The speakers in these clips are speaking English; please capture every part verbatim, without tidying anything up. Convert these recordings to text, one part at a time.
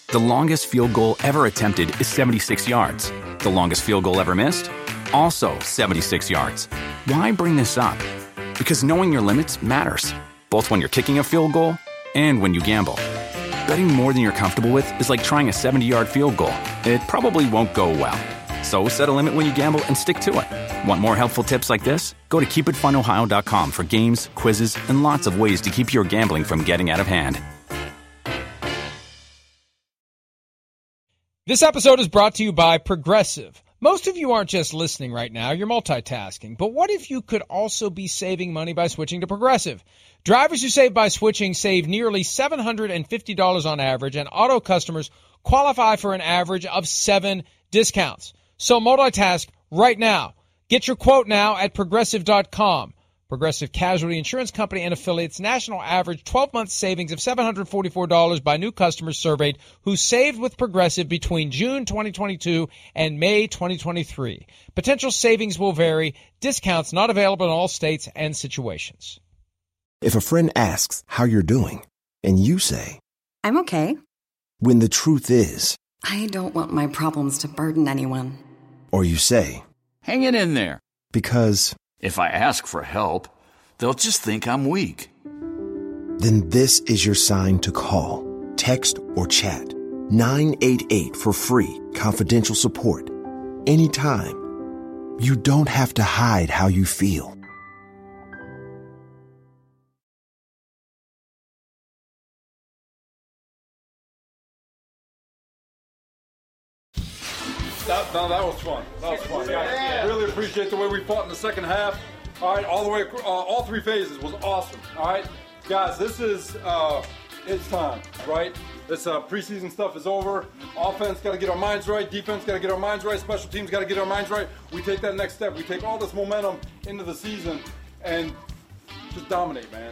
The longest field goal ever attempted is seventy-six yards. The longest field goal ever missed? Also seventy-six yards. Why bring this up? Because knowing your limits matters, both when you're kicking a field goal and when you gamble. Betting more than you're comfortable with is like trying a seventy-yard field goal. It probably won't go well. So set a limit when you gamble and stick to it. Want more helpful tips like this? Go to keep it fun ohio dot com for games, quizzes, and lots of ways to keep your gambling from getting out of hand. This episode is brought to you by Progressive. Most of you aren't just listening right now, you're multitasking. But what if you could also be saving money by switching to Progressive? Drivers who save by switching save nearly seven hundred fifty dollars on average, and auto customers qualify for an average of seven discounts. So multitask right now. Get your quote now at progressive dot com. Progressive Casualty Insurance Company and affiliates, national average twelve-month savings of seven hundred forty-four dollars by new customers surveyed who saved with Progressive between June twenty twenty-two and May twenty twenty-three. Potential savings will vary. Discounts not available in all states and situations. If a friend asks how you're doing, and you say, I'm okay. When the truth is, I don't want my problems to burden anyone. Or you say, hang it in there. Because if I ask for help, they'll just think I'm weak. Then this is your sign to call, text, or chat nine eight eight for free, confidential support. Anytime. You don't have to hide how you feel. That, no, that was fun. That was fun. Yeah. Really appreciate the way we fought in the second half. All right, all the way, uh, all three phases was awesome. All right, guys, this is uh, it's time, right? This uh, preseason stuff is over. Offense got to get our minds right. Defense got to get our minds right. Special teams got to get our minds right. We take that next step. We take all this momentum into the season and just dominate, man.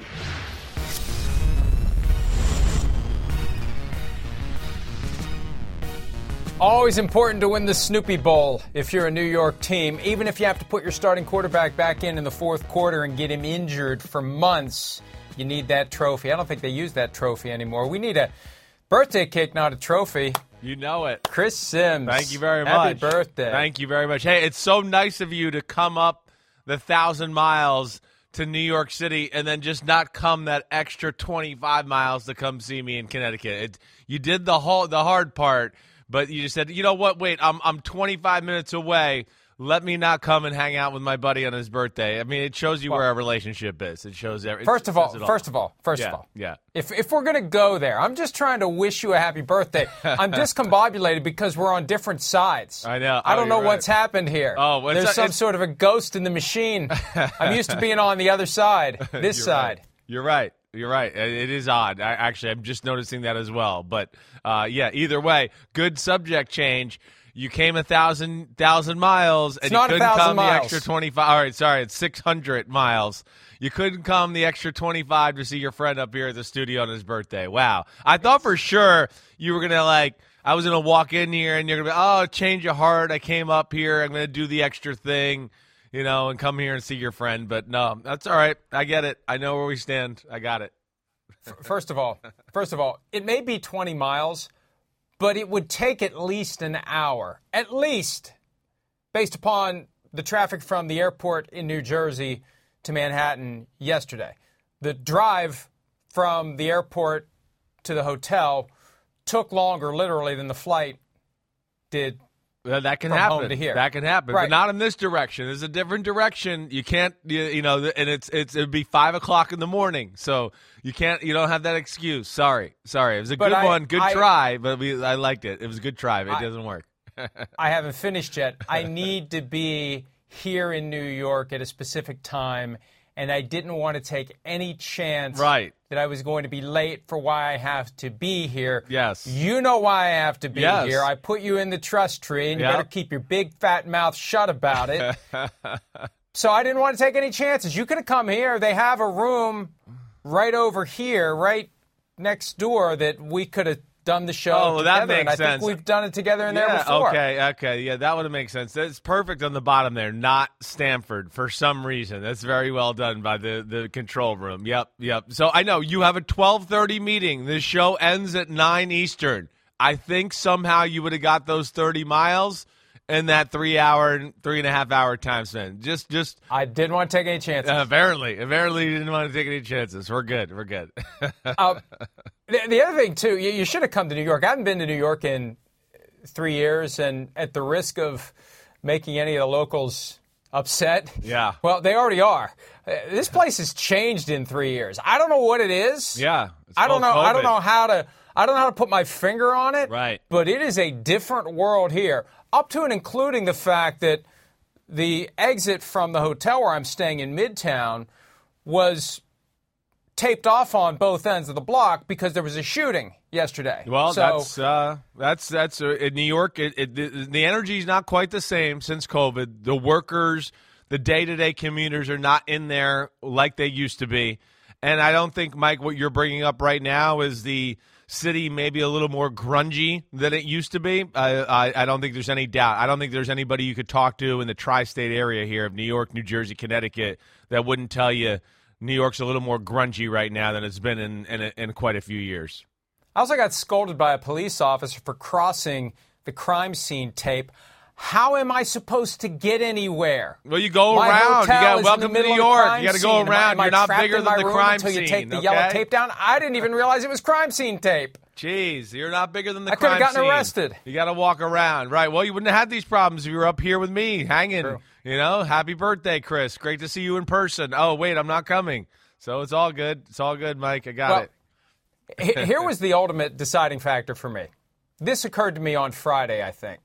Always important to win the Snoopy Bowl if you're a New York team, even if you have to put your starting quarterback back in in the fourth quarter and get him injured for months. You need that trophy. I don't think they use that trophy anymore. We need a birthday cake, not a trophy. You know it. Chris Sims. Thank you very Happy much. Happy birthday. Thank you very much. Hey, it's so nice of you to come up the thousand miles to New York City and then just not come that extra twenty-five miles to come see me in Connecticut. It, you did the whole the hard part. But you just said, you know what, wait, I'm I'm twenty-five minutes away. Let me not come and hang out with my buddy on his birthday. I mean, it shows you well, where our relationship is. It shows everything. First of all, all, first of all, first yeah, of all, yeah. If if we're going to go there, I'm just trying to wish you a happy birthday. I'm discombobulated because we're on different sides. I know. I don't oh, know right. what's happened here. Oh, well, There's a, some sort of a ghost in the machine. I'm used to being on the other side, this You're side. Right. You're right. You're right. It is odd. I, actually, I'm just noticing that as well. But, uh, yeah, either way, good subject change. You came a thousand thousand miles, and it's you not couldn't a come miles. the extra twenty-five. All right, sorry, it's six hundred miles. You couldn't come the extra twenty-five to see your friend up here at the studio on his birthday. Wow. I thought for sure you were going to, like, I was going to walk in here, and you're going to be, oh, change of heart. I came up here. I'm going to do the extra thing. You know, and come here and see your friend. But no, that's all right. I get it. I know where we stand. I got it. First of all, first of all, it may be twenty miles, but it would take at least an hour, at least, based upon the traffic from the airport in New Jersey to Manhattan yesterday. The drive from the airport to the hotel took longer, literally, than the flight did. Well, that can from happen. Home to here. That can happen, right. But not in this direction. It's a different direction. You can't, you, you know, and it's it's it'd be five o'clock in the morning, so you can't, you don't have that excuse. Sorry, sorry. It was a but good I, one, good I, try, but we, I liked it. It was a good try. But it I, doesn't work. I haven't finished yet. I need to be here in New York at a specific time, and I didn't want to take any chance right. that I was going to be late for why I have to be here. Yes. You know why I have to be yes. here. I put you in the trust tree, and you yep. better keep your big fat mouth shut about it. So I didn't want to take any chances. You could have come here. They have a room right over here, right next door, that we could have done the show oh, together. that makes and I sense. think we've done it together in yeah, there before. Okay, okay. Yeah, that would make sense. That's perfect on the bottom there, not Stanford for some reason. That's very well done by the, the control room. Yep, yep. So I know you have a twelve thirty meeting. This show ends at nine Eastern. I think somehow you would have got those thirty miles in that three hour and three and a half hour time span. Just, just. I didn't want to take any chances. Uh, apparently, apparently you didn't want to take any chances. We're good. We're good. uh, the, the other thing too, you, you should have come to New York. I haven't been to New York in three years, and at the risk of making any of the locals upset, yeah. Well, they already are. Uh, this place has changed in three years. I don't know what it is. Yeah. I don't know. COVID. I don't know how to. I don't know how to put my finger on it. Right. But it is a different world here, up to and including the fact that the exit from the hotel where I'm staying in Midtown was taped off on both ends of the block because there was a shooting yesterday. Well, so, that's uh, that's that's uh, in New York. It, it, the, the energy is not quite the same since COVID. The workers, the day-to-day commuters are not in there like they used to be. And I don't think, Mike, what you're bringing up right now is the city maybe a little more grungy than it used to be. I, I, I don't think there's any doubt. I don't think there's anybody you could talk to in the tri-state area here of New York, New Jersey, Connecticut that wouldn't tell you New York's a little more grungy right now than it's been in, in, in quite a few years. I also got scolded by a police officer for crossing the crime scene tape. How am I supposed to get anywhere? Well, you go my around. You got welcome to New York. You got to go scene. around. Am I, am You're not I bigger in than my the room crime until scene. you take the okay? yellow tape down? I didn't even realize it was crime scene tape. Jeez, you're not bigger than the I crime scene. could have gotten arrested. You got to walk around. Right. Well, you wouldn't have had these problems if you were up here with me, hanging. True. You know, happy birthday, Chris. Great to see you in person. Oh, wait, I'm not coming. So it's all good. It's all good, Mike. I got well, it. Here was the ultimate deciding factor for me. This occurred to me on Friday, I think.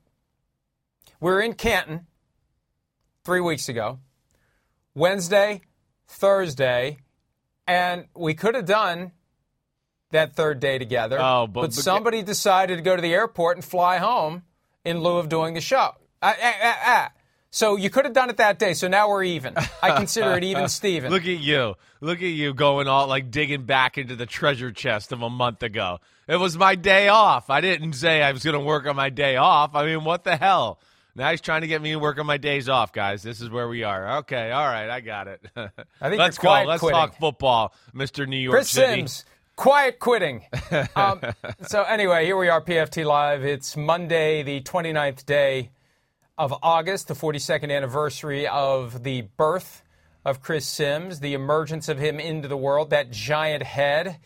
We were in Canton three weeks ago, Wednesday, Thursday, and we could have done that third day together, oh, but, but, but somebody decided to go to the airport and fly home in lieu of doing the show. Ah, ah, ah, ah. So you could have done it that day, so now we're even. I consider it even Steven. Look at you. Look at you going all like digging back into the treasure chest of a month ago. It was my day off. I didn't say I was going to work on my day off. I mean, what the hell? Now he's trying to get me to work on my days off, guys. This is where we are. Okay, all right, I got it. I think Let's you're go. quiet Let's quitting. talk football, Mister New York Chris City. Sims, quiet quitting. um, so anyway, here we are, P F T Live. It's Monday, the twenty-ninth day of August, the forty-second anniversary of the birth of Chris Sims, the emergence of him into the world, that giant head.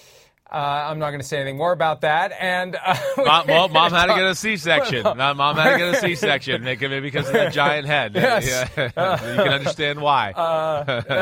Uh, I'm not going to say anything more about that. And uh, mom, well, mom had to get a C-section. Mom had to get a C-section, maybe because of the giant head. Yes. Yeah. You can understand why. Uh, uh,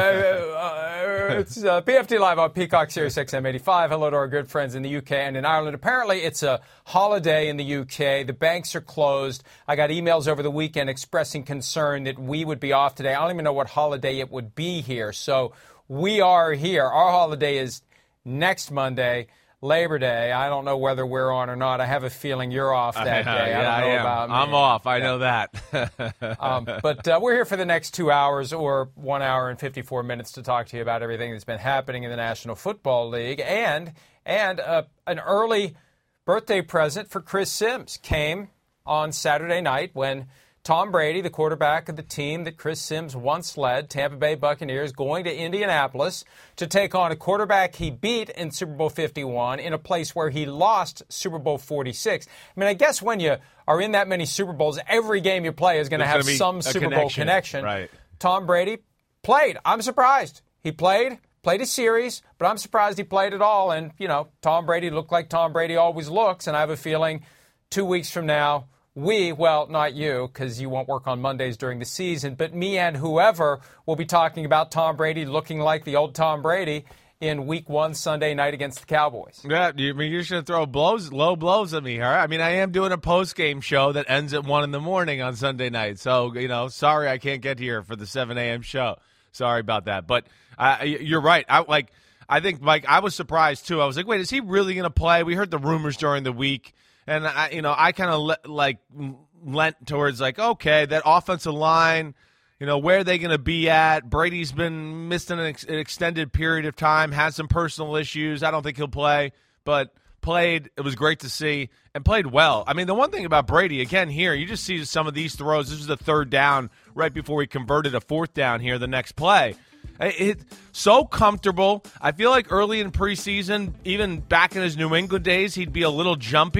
uh, it's uh, P F T Live on Peacock Sirius X M eighty-five. Hello to our good friends in the U K and in Ireland. Apparently, it's a holiday in the U K. The banks are closed. I got emails over the weekend expressing concern that we would be off today. I don't even know what holiday it would be here. So we are here. Our holiday is next Monday, Labor Day. I don't know whether we're on or not. I have a feeling you're off that I, day. yeah, I don't know I am. about me. I'm off. I yeah. know that. um, but uh, we're here for the next two hours or one hour and fifty-four minutes to talk to you about everything that's been happening in the National Football League. And, and uh, an early birthday present for Chris Sims came on Saturday night when Tom Brady, the quarterback of the team that Chris Sims once led, Tampa Bay Buccaneers, going to Indianapolis to take on a quarterback he beat in Super Bowl fifty-one in a place where he lost Super Bowl forty-six. I mean, I guess when you are in that many Super Bowls, every game you play is going to have some Super Bowl connection. Right. Tom Brady played. I'm surprised. He played, played a series, but I'm surprised he played at all. And, you know, Tom Brady looked like Tom Brady always looks, and I have a feeling two weeks from now, we, well, not you, because you won't work on Mondays during the season, but me and whoever will be talking about Tom Brady looking like the old Tom Brady in week one Sunday night against the Cowboys. Yeah, you I mean you're going to throw blows, low blows at me, all right? I mean, I am doing a post-game show that ends at one in the morning on Sunday night. So, you know, sorry I can't get here for the seven a.m. show. Sorry about that. But uh, you're right. I like. I think, Mike, I was surprised, too. I was like, wait, is he really going to play? We heard the rumors during the week. And, I, you know, I kind of, le- like, lent towards, like, okay, that offensive line, you know, where are they going to be at? Brady's been missed in an, ex- an extended period of time, had some personal issues. I don't think he'll play, but played. It was great to see and played well. I mean, the one thing about Brady, again, here, you just see some of these throws. This was the third down right before he converted a fourth down here the next play. It's so comfortable. I feel like early in preseason, even back in his New England days, he'd be a little jumpy.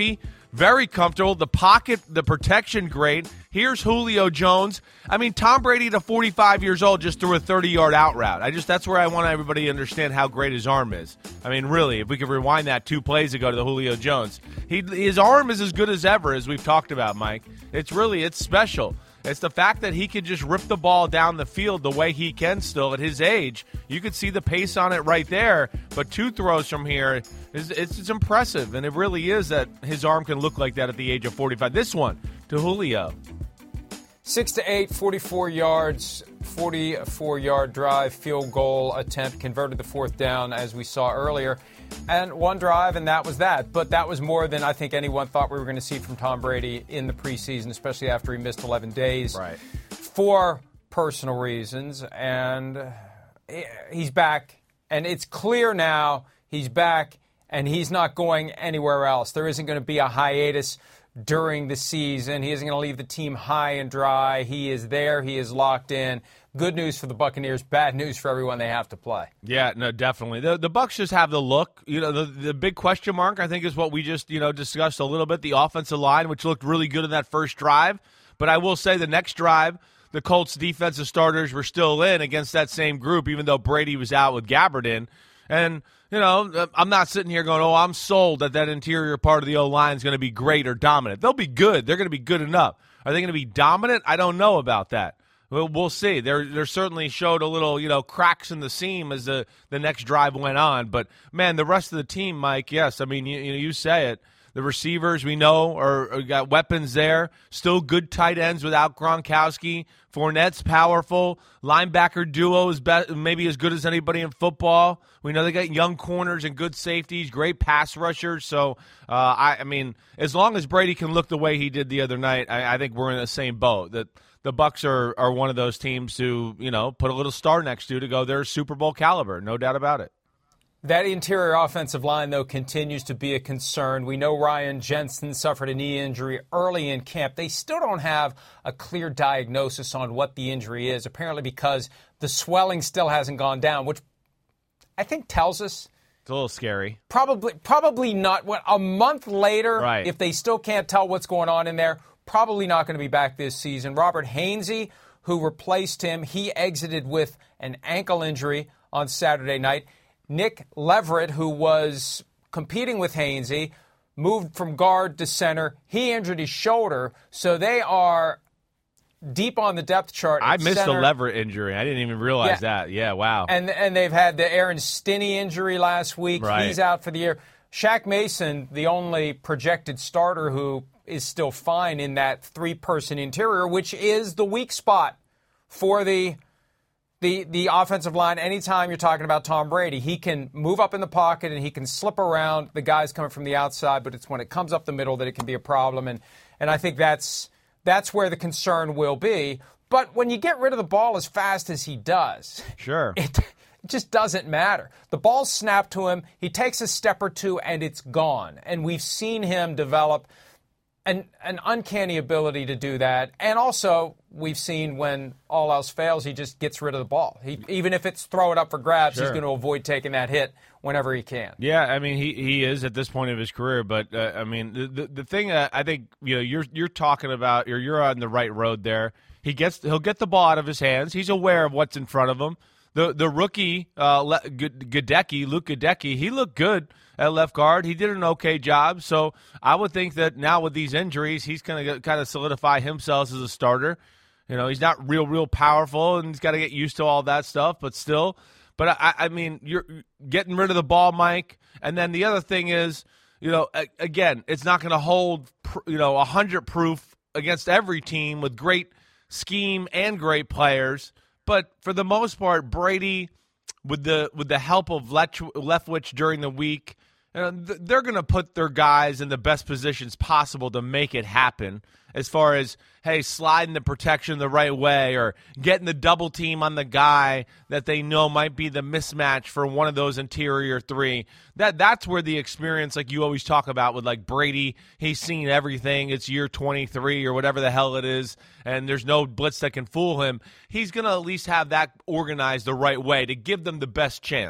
very comfortable. The pocket, the protection, great. Here's Julio Jones. I mean, Tom Brady at forty-five years old just threw a thirty-yard out route. I just that's where I want everybody to understand how great his arm is. I mean, really, if we could rewind that two plays ago to the Julio Jones, he his arm is as good as ever, as we've talked about, Mike. It's really it's special. It's the fact that he could just rip the ball down the field the way he can still at his age. You could see the pace on it right there, but two throws from here, is it's, it's impressive, and it really is that his arm can look like that at the age of forty-five. This one to Julio. Six to eight, forty-four yards, forty-four-yard drive, field goal attempt, converted the fourth down as we saw earlier. And one drive, and that was that. But that was more than I think anyone thought we were going to see from Tom Brady in the preseason, especially after he missed eleven days right. for personal reasons. And he's back, and it's clear now he's back, and he's not going anywhere else. There isn't going to be a hiatus during the season. He isn't going to leave the team high and dry. He is there. He is locked in. Good news for the Buccaneers, bad news for everyone they have to play. Yeah, no, definitely. The the Bucs just have the look. You know, the the big question mark, I think, is what we just, you know, discussed a little bit, the offensive line, which looked really good in that first drive. But I will say the next drive, the Colts defensive starters were still in against that same group, even though Brady was out with Gabbert in. And, you know, I'm not sitting here going, oh, I'm sold that that interior part of the O-line is going to be great or dominant. They'll be good. They're going to be good enough. Are they going to be dominant? I don't know about that. Well, we'll see. There, there certainly showed a little, you know, cracks in the seam as the, the next drive went on. But, man, the rest of the team, Mike, yes, I mean, you, you know, you say it. The receivers, we know, are, are got weapons there. Still good tight ends without Gronkowski. Fournette's powerful. Linebacker duo is be- maybe as good as anybody in football. We know they got young corners and good safeties, great pass rushers. So, uh, I, I mean, as long as Brady can look the way he did the other night, I, I think we're in the same boat. That the Bucs are, are one of those teams to, you know, put a little star next to to go, they're Super Bowl caliber, no doubt about it. That interior offensive line, though, continues to be a concern. We know Ryan Jensen suffered a knee injury early in camp. They still don't have a clear diagnosis on what the injury is, apparently because the swelling still hasn't gone down, which I think tells us it's a little scary. Probably probably not. What, a month later, right. If they still can't tell what's going on in there, probably not going to be back this season. Robert Hainsey, who replaced him, he exited with an ankle injury on Saturday night. Nick Leverett, who was competing with Hainsey, moved from guard to center. He injured his shoulder, so they are deep on the depth chart. I missed center. the Leverett injury. I didn't even realize yeah. that. Yeah, wow. And and they've had the Aaron Stinney injury last week. Right. He's out for the year. Shaq Mason, the only projected starter who is still fine in that three-person interior, which is the weak spot for the The the offensive line. Anytime you're talking about Tom Brady, he can move up in the pocket and he can slip around the guys coming from the outside, but it's when it comes up the middle that it can be a problem. And and I think that's that's where the concern will be. But when you get rid of the ball as fast as he does, sure, it, it just doesn't matter. The ball's snapped to him, he takes a step or two, and it's gone. And we've seen him develop An, an uncanny ability to do that. And also, we've seen when all else fails, he just gets rid of the ball. He, even if it's throw it up for grabs, sure. He's going to avoid taking that hit whenever he can. Yeah, I mean, he, he is at this point of his career. But, uh, I mean, the the, the thing uh, I think, you know, you're you're talking about, or you're on the right road there. He gets, he'll get the ball out of his hands. He's aware of what's in front of him. The the rookie, uh, Gadecki, Luke Gadecki, he looked good at left guard. He did an okay job. So I would think that now with these injuries, he's going to kind of solidify himself as a starter. You know, he's not real, real powerful, and he's got to get used to all that stuff, but still. But, I, I mean, you're getting rid of the ball, Mike. And then the other thing is, you know, again, it's not going to hold, you know, one hundred proof against every team with great scheme and great players. But for the most part, Brady, with the with the help of Leftwich during the week, you know, they're going to put their guys in the best positions possible to make it happen. As far as, hey, sliding the protection the right way or getting the double team on the guy that they know might be the mismatch for one of those interior three. That that's where the experience, like you always talk about with like Brady, he's seen everything. It's year twenty-three or whatever the hell it is, and there's no blitz that can fool him. He's going to at least have that organized the right way to give them the best chance.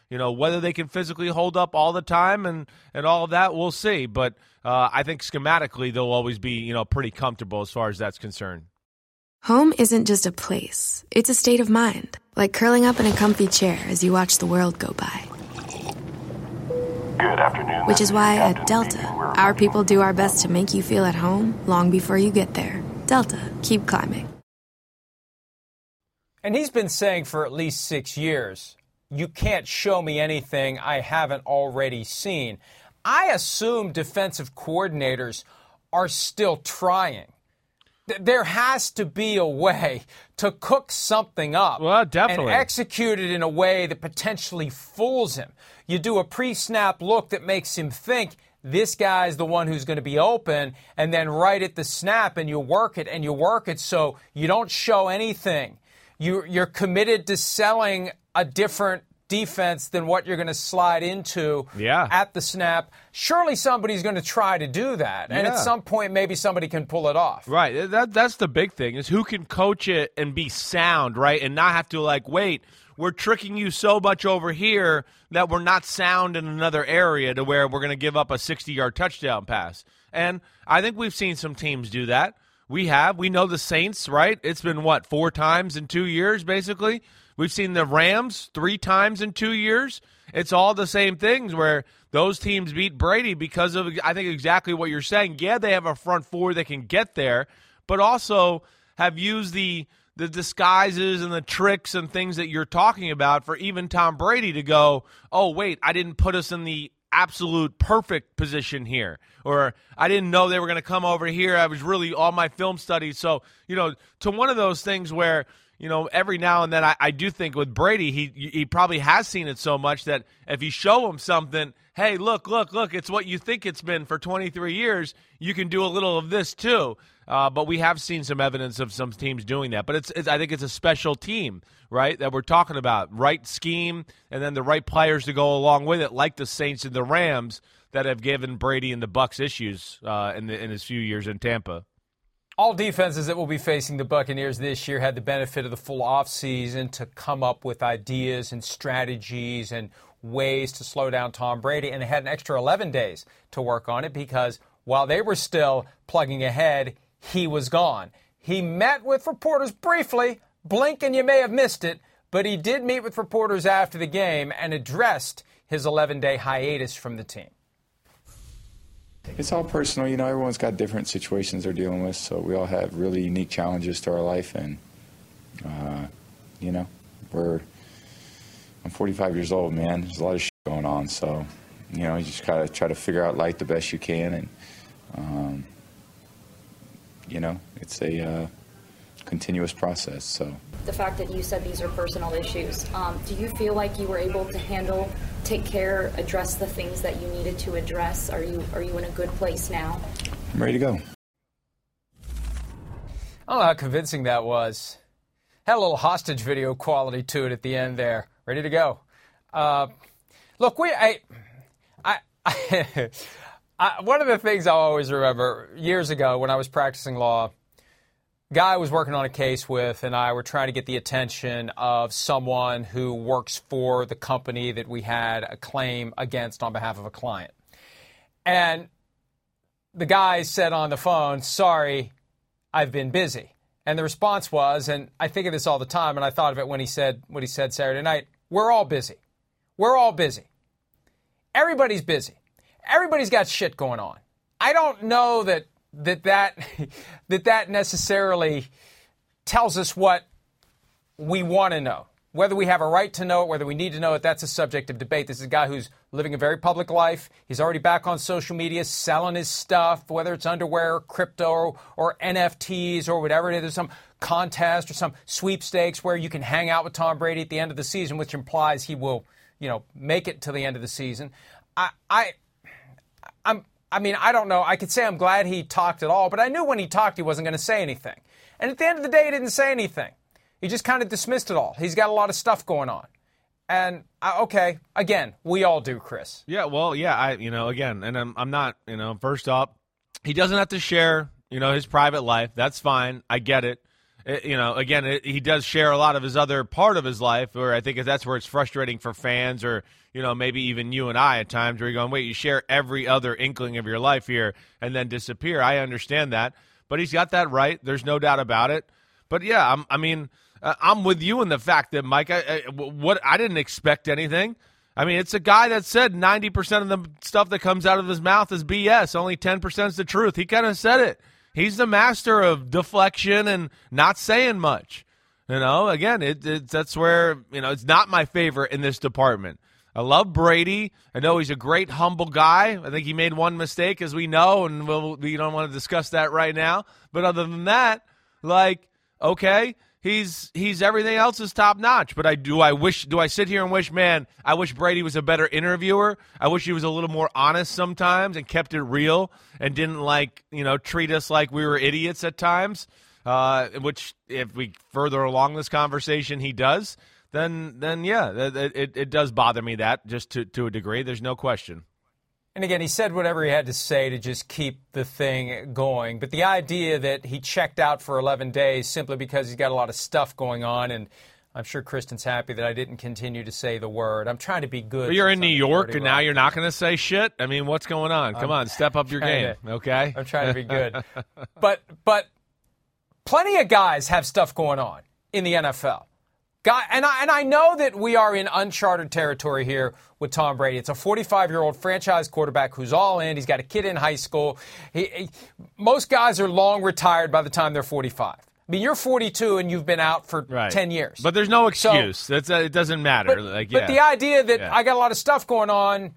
You know, whether they can physically hold up all the time and, and all of that, we'll see. But uh, I think schematically they'll always be, you know, pretty comfortable as far as that's concerned. Home isn't just a place. It's a state of mind, like curling up in a comfy chair as you watch the world go by. Good afternoon. Which is why at Delta, our people do our best to make you feel at home long before you get there. Delta, keep climbing. And he's been saying for at least six years, you can't show me anything I haven't already seen. I assume defensive coordinators are still trying. There has to be a way to cook something up well, definitely. and execute it in a way that potentially fools him. You do a pre-snap look that makes him think this guy's the one who's going to be open, and then right at the snap, and you work it and you work it so you don't show anything. You, you're committed to selling a different defense than what you're going to slide into yeah. at the snap. Surely somebody's going to try to do that. And yeah. at some point, maybe somebody can pull it off. Right. That That's the big thing is who can coach it and be sound, right, and not have to, like, wait, we're tricking you so much over here that we're not sound in another area to where we're going to give up a sixty-yard touchdown pass. And I think we've seen some teams do that. We have. We know the Saints, right? It's been, what, four times in two years, basically? We've seen the Rams three times in two years. It's all the same things where those teams beat Brady because of, I think, exactly what you're saying. Yeah, they have a front four that can get there, but also have used the the disguises and the tricks and things that you're talking about for even Tom Brady to go, oh, wait, I didn't put us in the absolute perfect position here, or I didn't know they were going to come over here. I was really all my film studies. So, you know, to one of those things where, you know, every now and then I, I do think with Brady, he he probably has seen it so much that if you show him something, hey, look, look, look, it's what you think it's been for twenty-three years, you can do a little of this too. Uh, but we have seen some evidence of some teams doing that. But it's, it's I think it's a special team, right, that we're talking about. Right scheme and then the right players to go along with it, like the Saints and the Rams that have given Brady and the Bucs issues uh, in, the, in his few years in Tampa. All defenses that will be facing the Buccaneers this year had the benefit of the full offseason to come up with ideas and strategies and ways to slow down Tom Brady, and they had an extra eleven days to work on it because while they were still plugging ahead, he was gone. He met with reporters briefly, blink and you may have missed it, but he did meet with reporters after the game and addressed his eleven-day hiatus from the team. It's all personal. You know, everyone's got different situations they're dealing with, so we all have really unique challenges to our life, and, uh, you know, we're, I'm forty-five years old, man. There's a lot of shit going on, so, you know, you just gotta try to figure out life the best you can, and, um, you know, it's a uh, continuous process, so. The fact that you said these are personal issues, um, do you feel like you were able to handle, take care, address the things that you needed to address? Are you are you in a good place now? I'm ready to go. I don't know how convincing that was. Had a little hostage video quality to it at the end there. Ready to go. Uh, look, we I, I, I, I one of the things I always remember years ago when I was practicing law, guy I was working on a case with and I were trying to get the attention of someone who works for the company that we had a claim against on behalf of a client. And the guy said on the phone, sorry, I've been busy. And the response was, and I think of this all the time, and I thought of it when he said what he said Saturday night, we're all busy. We're all busy. Everybody's busy. Everybody's got shit going on. I don't know that that that that that necessarily tells us what we want to know. Whether we have a right to know it, whether we need to know it, that's a subject of debate. This is a guy who's living a very public life. He's already back on social media selling his stuff, whether it's underwear or crypto or, or N F Ts or whatever it is. There's some contest or some sweepstakes where you can hang out with Tom Brady at the end of the season, which implies he will, you know, make it to the end of the season. I, I, I'm, I mean, I don't know. I could say I'm glad he talked at all, but I knew when he talked he wasn't going to say anything. And at the end of the day, he didn't say anything. He just kind of dismissed it all. He's got a lot of stuff going on. And, uh, okay, again, we all do, Chris. Yeah, well, yeah, I, you know, again, and I'm, I'm not, you know, first up, he doesn't have to share, you know, his private life. That's fine. I get it. it, you know, again, it, he does share a lot of his other part of his life, where I think that's where it's frustrating for fans, or, you know, maybe even you and I at times, where you're going, wait, you share every other inkling of your life here and then disappear. I understand that, but he's got that right. There's no doubt about it. But yeah, I'm, I mean, uh, I'm with you in the fact that, Mike, I, I, what I didn't expect anything. I mean, it's a guy that said ninety percent of the stuff that comes out of his mouth is B S. Only ten percent is the truth. He kind of said it. He's the master of deflection and not saying much. You know, again, it, it, that's where, you know, it's not my favorite in this department. I love Brady. I know he's a great, humble guy. I think he made one mistake, as we know, and we'll, we don't want to discuss that right now. But other than that, like, okay, He's he's everything else is top notch, but I do I wish do I sit here and wish, man, I wish Brady was a better interviewer. I wish he was a little more honest sometimes and kept it real and didn't like you know treat us like we were idiots at times. Uh, which if we further along this conversation, he does. Then then yeah, it it, it does bother me that just to to a degree. There's no question. And again, he said whatever he had to say to just keep the thing going. But the idea that he checked out for eleven days simply because he's got a lot of stuff going on, and I'm sure Kristen's happy that I didn't continue to say the word. I'm trying to be good. But you're in New York, and now you're not going to say shit? I mean, what's going on? Come I'm on, step up your game, to, okay? I'm trying to be good. but but plenty of guys have stuff going on in the N F L. Guy, and I and I know that we are in uncharted territory here with Tom Brady. It's a forty-five-year-old franchise quarterback who's all in. He's got a kid in high school. He, he, most guys are long retired by the time they're forty-five. I mean, you're forty-two and you've been out for right. ten years. But there's no excuse. So, That's uh, it doesn't matter. But, like, yeah. but the idea that yeah. I got a lot of stuff going on,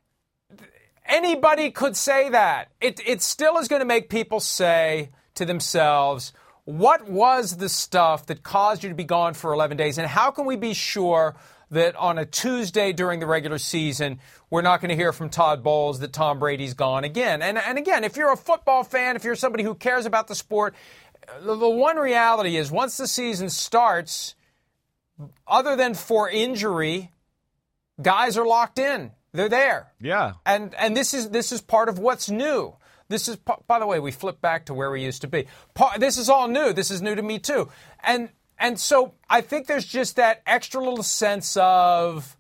anybody could say that. It it still is going to make people say to themselves, what was the stuff that caused you to be gone for eleven days? And how can we be sure that on a Tuesday during the regular season, we're not going to hear from Todd Bowles that Tom Brady's gone again? And, and again, if you're a football fan, if you're somebody who cares about the sport, the, the one reality is once the season starts, other than for injury, guys are locked in. They're there. Yeah. And and this is this is part of what's new. This is, by the way, we flip back to where we used to be. This is all new. This is new to me, too. And and so I think there's just that extra little sense of,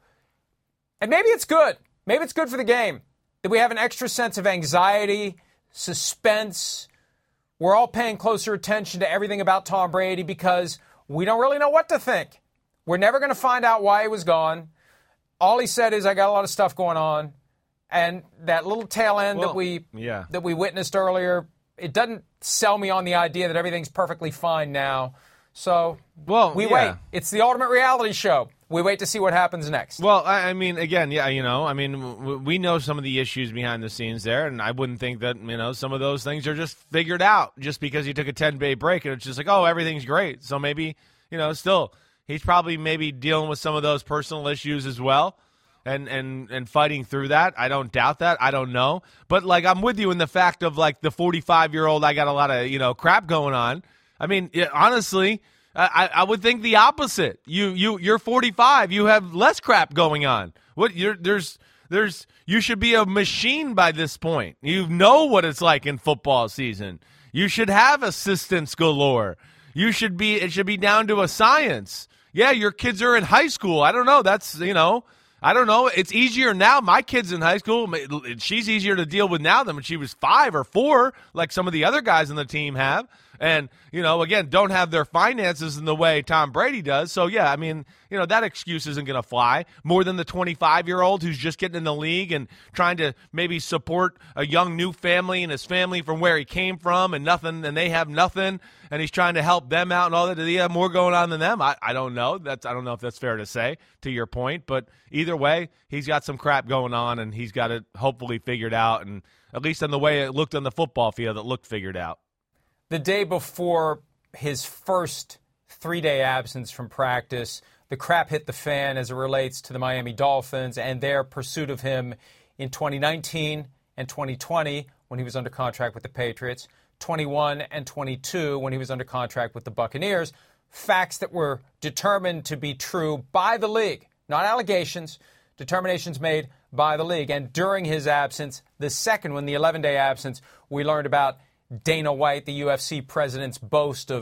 and maybe it's good. Maybe it's good for the game that we have an extra sense of anxiety, suspense. We're all paying closer attention to everything about Tom Brady because we don't really know what to think. We're never going to find out why he was gone. All he said is, I got a lot of stuff going on. And that little tail end well, that we yeah. that we witnessed earlier, it doesn't sell me on the idea that everything's perfectly fine now. So well, we yeah. wait. It's the ultimate reality show. We wait to see what happens next. Well, I, I mean, again, yeah, you know, I mean, w- we know some of the issues behind the scenes there, and I wouldn't think that, you know, some of those things are just figured out just because he took a ten-day break, and it's just like, oh, everything's great. So maybe, you know, still, he's probably maybe dealing with some of those personal issues as well. And, and and fighting through that. I don't doubt that. I don't know. But, like, I'm with you in the fact of, like, the forty-five-year-old, I got a lot of, you know, crap going on. I mean, yeah, honestly, I, I would think the opposite. You, you, you're forty-five. You have less crap going on. What you're there's there's you should be a machine by this point. You know what it's like in football season. You should have assistants galore. You should be, it should be down to a science. Yeah, your kids are in high school. I don't know. That's, you know, I don't know. It's easier now. My kid's in high school. She's easier to deal with now than when she was five or four, like some of the other guys on the team have. And, you know, again, don't have their finances in the way Tom Brady does. So, yeah, I mean, you know, that excuse isn't going to fly more than the twenty-five-year-old who's just getting in the league and trying to maybe support a young new family and his family from where he came from and nothing, and they have nothing, and he's trying to help them out and all that. Do he have more going on than them? I, I don't know. That's I don't know if that's fair to say, to your point. But either way, he's got some crap going on, and he's got it hopefully figured out. And at least in the way it looked on the football field, it looked figured out. The day before his first three-day absence from practice, the crap hit the fan as it relates to the Miami Dolphins and their pursuit of him in twenty nineteen and twenty twenty when he was under contract with the Patriots, twenty-one and twenty-two when he was under contract with the Buccaneers. Facts that were determined to be true by the league, not allegations, determinations made by the league. And during his absence, the second one, the eleven-day absence, we learned about Dana White, the U F C president's boast of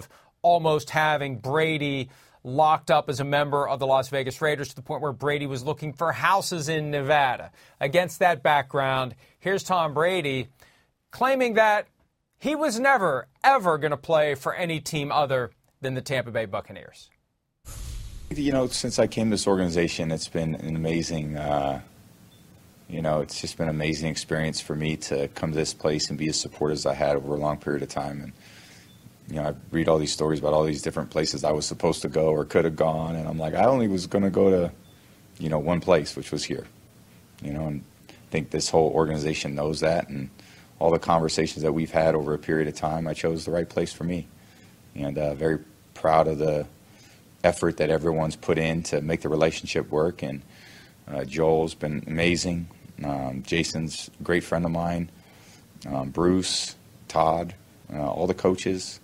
almost having Brady locked up as a member of the Las Vegas Raiders to the point where Brady was looking for houses in Nevada. Against that background, here's Tom Brady claiming that he was never, ever going to play for any team other than the Tampa Bay Buccaneers. You know, since I came to this organization, it's been an amazing, uh, you know, it's just been an amazing experience for me to come to this place and be as supportive as I had over a long period of time. And you know, I read all these stories about all these different places I was supposed to go or could have gone, and I'm like, I only was going to go to, you know, one place, which was here. You know, and I think this whole organization knows that, and all the conversations that we've had over a period of time, I chose the right place for me. And uh, very proud of the effort that everyone's put in to make the relationship work. And uh, Joel's been amazing. Um, Jason's a great friend of mine. Um, Bruce, Todd, uh, all the coaches.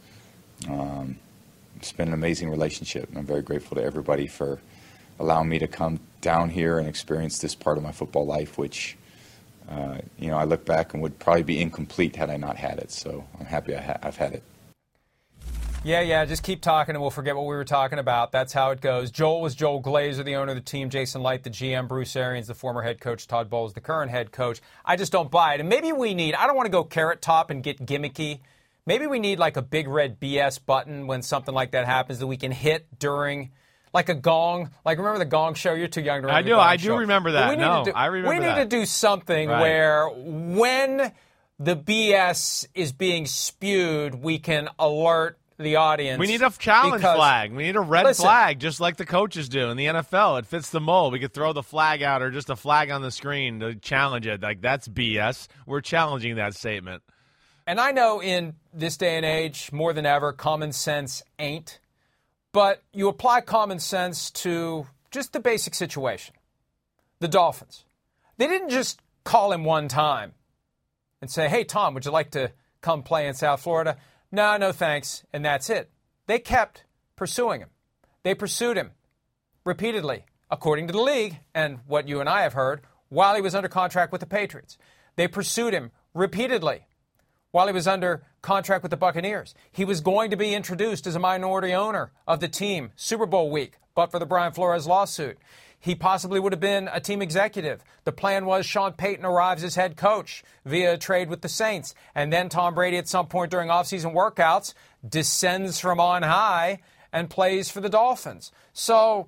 Um, it's been an amazing relationship, and I'm very grateful to everybody for allowing me to come down here and experience this part of my football life, which, uh, you know, I look back and would probably be incomplete had I not had it. So I'm happy I ha- I've had it. Yeah, yeah, just keep talking and we'll forget what we were talking about. That's how it goes. Joel was Joel Glazer, the owner of the team. Jason Light, the G M. Bruce Arians, the former head coach. Todd Bowles, the current head coach. I just don't buy it. And maybe we need, I don't want to go carrot top and get gimmicky. Maybe we need like a big red B S button when something like that happens that we can hit during, like a gong. Like, remember the Gong Show? You're too young to remember I do. the Gong I do Show. remember that. No, do, I remember We need that. to do something Right. where when the B S is being spewed, we can alert the audience. We need a challenge because, flag. We need a red listen, flag, just like the coaches do in the N F L. It fits the mold. We could throw the flag out or just a flag on the screen to challenge it. Like, that's B S. We're challenging that statement. And I know in this day and age, more than ever, common sense ain't. But you apply common sense to just the basic situation. The Dolphins. They didn't just call him one time and say, hey, Tom, would you like to come play in South Florida? No, no thanks, and that's it. They kept pursuing him. They pursued him repeatedly, according to the league and what you and I have heard, while he was under contract with the Patriots. They pursued him repeatedly while he was under contract with the Buccaneers. He was going to be introduced as a minority owner of the team Super Bowl week, but for the Brian Flores lawsuit. He possibly would have been a team executive. The plan was Sean Payton arrives as head coach via a trade with the Saints. And then Tom Brady at some point during offseason workouts descends from on high and plays for the Dolphins. So,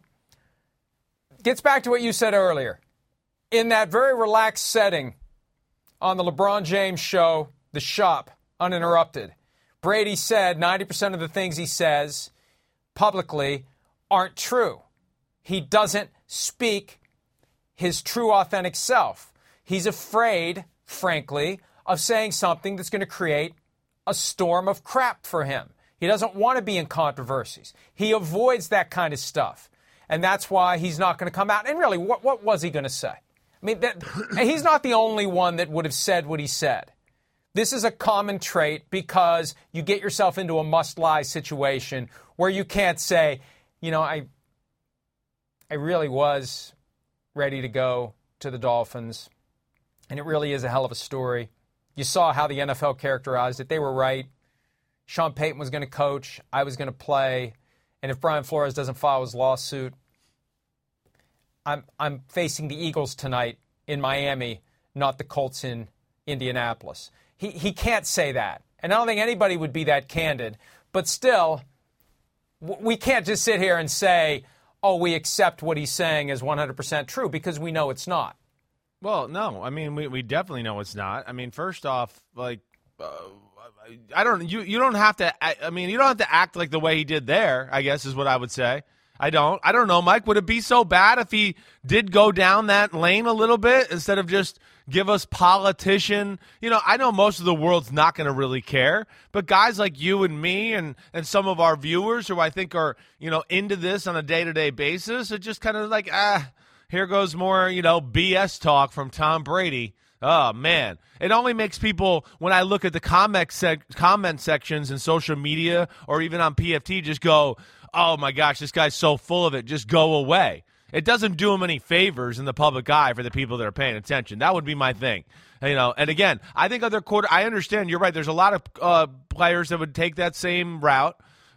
gets back to what you said earlier. In that very relaxed setting on the LeBron James show, The Shop, Uninterrupted, Brady said ninety percent of the things he says publicly aren't true. He doesn't speak his true, authentic self. He's afraid, frankly, of saying something that's going to create a storm of crap for him. He doesn't want to be in controversies. He avoids that kind of stuff. And that's why he's not going to come out. And really, what, what was he going to say? I mean, that, he's not the only one that would have said what he said. This is a common trait because you get yourself into a must-lie situation where you can't say, you know, I... I really was ready to go to the Dolphins, and it really is a hell of a story. You saw how the N F L characterized it. They were right. Sean Payton was going to coach. I was going to play. And if Brian Flores doesn't file his lawsuit, I'm I'm facing the Eagles tonight in Miami, not the Colts in Indianapolis. He he can't say that. And I don't think anybody would be that candid. But still, we can't just sit here and say, oh, we accept what he's saying as one hundred percent true, because we know it's not. Well, no. I mean, we, we definitely know it's not. I mean, first off, like, uh, I don't, you, you don't have to, I mean, you don't have to act like the way he did there, I guess is what I would say. I don't. I don't know, Mike. Would it be so bad if he did go down that lane a little bit instead of just give us politician? You know, I know most of the world's not going to really care, but guys like you and me and, and some of our viewers who I think are, you know, into this on a day-to-day basis are just kind of like, ah, here goes more, you know, B S talk from Tom Brady. Oh, man. It only makes people, when I look at the comment, sec- comment sections in social media or even on P F T, just go, oh, my gosh, this guy's so full of it, just go away. It doesn't do him any favors in the public eye for the people that are paying attention. That would be my thing. You know, and again, I think other quarter, I understand, you're right, there's a lot of uh, players that would take that same route.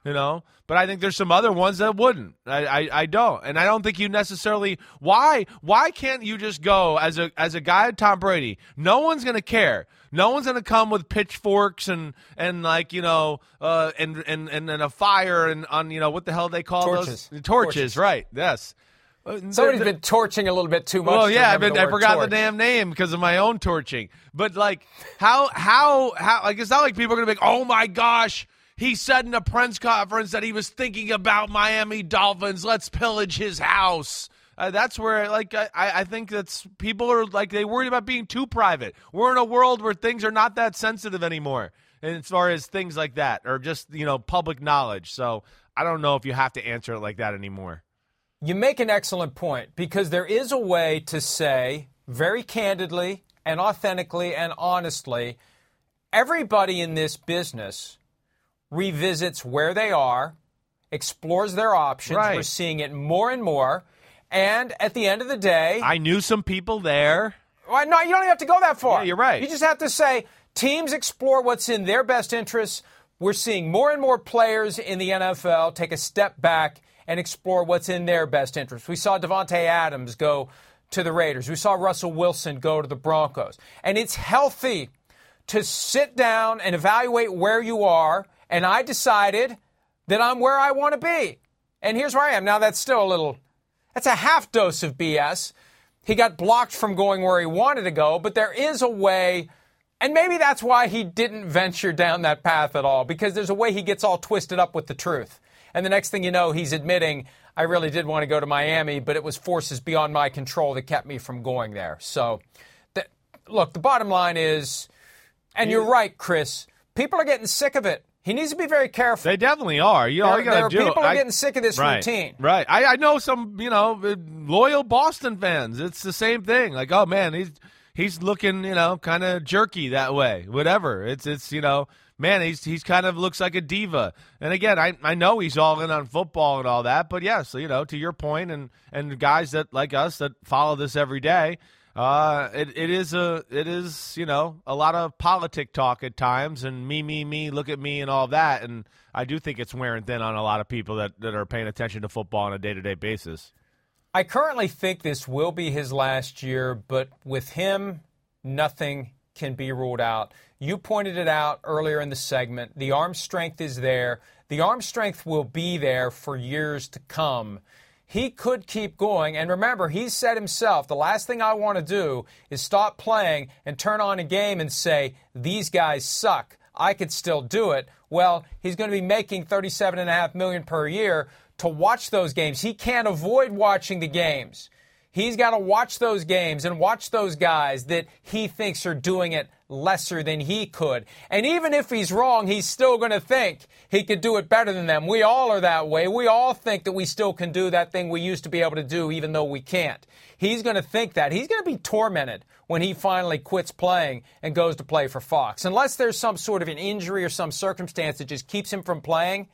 you know. But I think there's some other ones that wouldn't. I, I, I don't, and I don't think you necessarily. Why why can't you just go as a as a guy, Tom Brady? No one's gonna care. No one's gonna come with pitchforks and and like you know uh, and and and, and a fire and on you know what the hell they call Torches. those torches, Torches. Right? Yes. Somebody's been torching a little bit too much. Well, yeah, I've been, the I forgot torch. the damn name because of my own torching. But like, how, how, how? Like, it's not like people are gonna be like, "Oh my gosh, he said in a press conference that he was thinking about Miami Dolphins. Let's pillage his house." Uh, that's where, like, I, I think that's people are like they worried about being too private. We're in a world where things are not that sensitive anymore, and as far as things like that or just you know public knowledge. So I don't know if you have to answer it like that anymore. You make an excellent point because there is a way to say very candidly and authentically and honestly, everybody in this business revisits where they are, explores their options. Right. We're seeing it more and more. And at the end of the day, I knew some people there. Well, no, you don't even have to go that far. Yeah, you're right. You just have to say teams explore what's in their best interests. We're seeing more and more players in the N F L take a step back and explore what's in their best interest. We saw Devontae Adams go to the Raiders. We saw Russell Wilson go to the Broncos. And it's healthy to sit down and evaluate where you are. And I decided that I'm where I want to be. And here's where I am. Now, that's still a little, that's a half dose of B S. He got blocked from going where he wanted to go, but there is a way, and maybe that's why he didn't venture down that path at all, because there's a way he gets all twisted up with the truth. And the next thing you know, he's admitting, I really did want to go to Miami, but it was forces beyond my control that kept me from going there. So, the, look, the bottom line is, and you're right, Chris, people are getting sick of it. He needs to be very careful. They definitely are. You know, all you gotta do. People are I, getting sick of this right, routine. Right. I, I know some, you know, loyal Boston fans. It's the same thing. Like, oh man, he's he's looking, you know, kind of jerky that way. Whatever. It's it's you know, man, he's he's kind of looks like a diva. And again, I I know he's all in on football and all that, but yes, you know, to your point, and and guys that like us that follow this every day. Uh, it it is a it is you know a lot of politic talk at times, and me me me look at me and all that, and I do think it's wearing thin on a lot of people that, that are paying attention to football on a day to day basis. I currently think this will be his last year, but with him, nothing can be ruled out. You pointed it out earlier in the segment. The arm strength is there. The arm strength will be there for years to come. He could keep going. And remember, he said himself, the last thing I want to do is stop playing and turn on a game and say, these guys suck. I could still do it. Well, he's going to be making thirty-seven point five million dollars per year to watch those games. He can't avoid watching the games. He's got to watch those games and watch those guys that he thinks are doing it lesser than he could. And even if he's wrong, he's still going to think he could do it better than them. We all are that way. We all think that we still can do that thing we used to be able to do even though we can't. He's going to think that. He's going to be tormented when he finally quits playing and goes to play for Fox. Unless there's some sort of an injury or some circumstance that just keeps him from playing,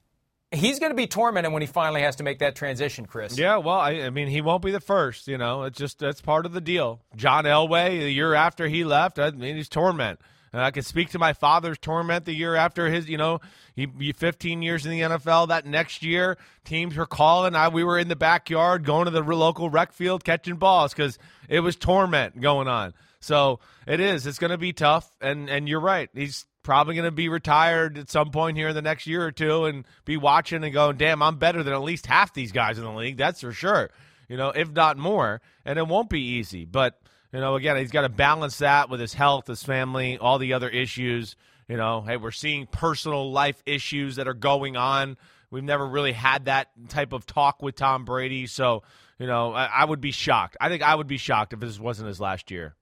he's going to be tormented when he finally has to make that transition, Chris. Yeah, well, I, I mean, he won't be the first, you know. It's just, that's part of the deal. John Elway, the year after he left, I mean, he's torment. And I can speak to my father's torment the year after his, you know, he, he fifteen years in the N F L. That next year, teams were calling. I, we were in the backyard going to the local rec field catching balls because it was torment going on. So it is. It's going to be tough. And, and you're right. He's probably going to be retired at some point here in the next year or two and be watching and going, damn, I'm better than at least half these guys in the league. That's for sure, you know, if not more. And it won't be easy. But, you know, again, he's got to balance that with his health, his family, all the other issues. You know, hey, we're seeing personal life issues that are going on. We've never really had that type of talk with Tom Brady. So, you know, I, I would be shocked. I think I would be shocked if this wasn't his last year.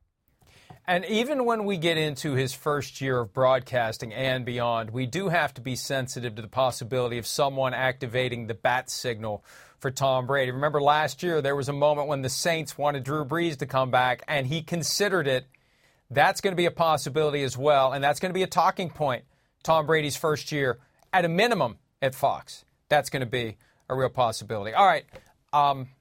And even when we get into his first year of broadcasting and beyond, we do have to be sensitive to the possibility of someone activating the bat signal for Tom Brady. Remember last year, there was a moment when the Saints wanted Drew Brees to come back, and he considered it. That's going to be a possibility as well, and that's going to be a talking point. Tom Brady's first year, at a minimum, at Fox. That's going to be a real possibility. All right. Um,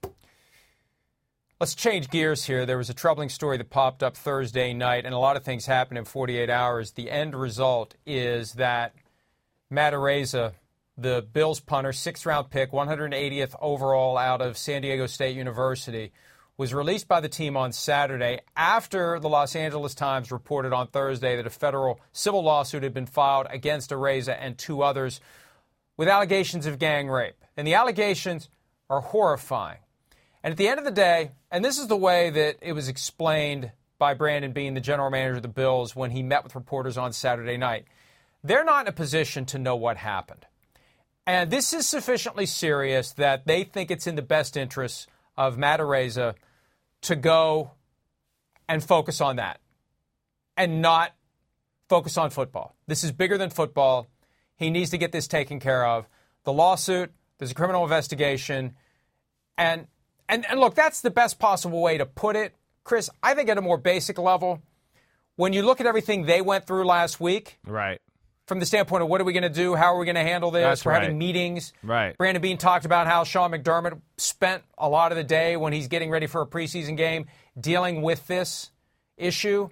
Let's change gears here. There was a troubling story that popped up Thursday night, and a lot of things happened in forty-eight hours. The end result is that Matt Araiza the Bills punter, sixth-round pick, one hundred eightieth overall out of San Diego State University, was released by the team on Saturday after the Los Angeles Times reported on Thursday that a federal civil lawsuit had been filed against Araiza and two others with allegations of gang rape. And the allegations are horrifying. And at the end of the day, and this is the way that it was explained by Brandon Beane, the general manager of the Bills, when he met with reporters on Saturday night, they're not in a position to know what happened. And this is sufficiently serious that they think it's in the best interests of Matt Araiza to go and focus on that and not focus on football. This is bigger than football. He needs to get this taken care of. The lawsuit, there's a criminal investigation. And, and, and look, that's the best possible way to put it. Chris, I think at a more basic level, when you look at everything they went through last week, right, from the standpoint of what are we going to do, how are we going to handle this, That's we're right. having meetings. Right. Brandon Beane talked about how Sean McDermott spent a lot of the day when he's getting ready for a preseason game dealing with this issue.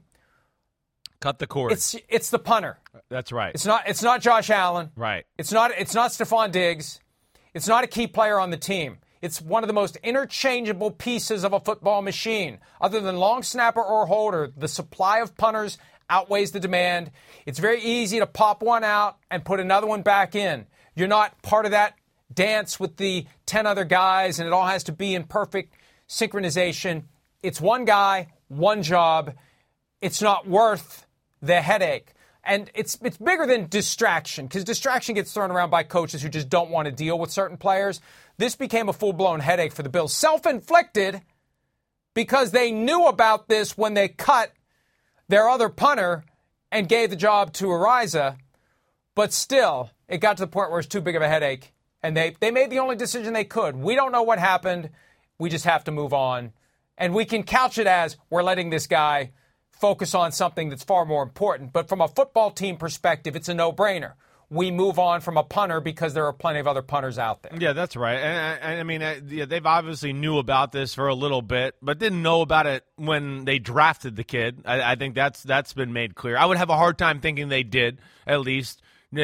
Cut the cord. It's it's the punter. That's right. It's not it's not Josh Allen. Right. It's not it's not Stephon Diggs. It's not a key player on the team. It's one of the most interchangeable pieces of a football machine. Other than long snapper or holder, the supply of punters outweighs the demand. It's very easy to pop one out and put another one back in. You're not part of that dance with the ten other guys, and it all has to be in perfect synchronization. It's one guy, one job. It's not worth the headache. And it's it's bigger than distraction, because distraction gets thrown around by coaches who just don't want to deal with certain players. This became a full-blown headache for the Bills. Self-inflicted, because they knew about this when they cut their other punter and gave the job to Araiza. But still, it got to the point where it's too big of a headache. And they, they made the only decision they could. We don't know what happened. We just have to move on. And we can couch it as we're letting this guy focus on something that's far more important. But from a football team perspective, it's a no-brainer. We move on from a punter because there are plenty of other punters out there. Yeah, that's right. And, and I mean, uh, yeah, they've obviously knew about this for a little bit, but didn't know about it when they drafted the kid. I, I think that's that's been made clear. I would have a hard time thinking they did, at least.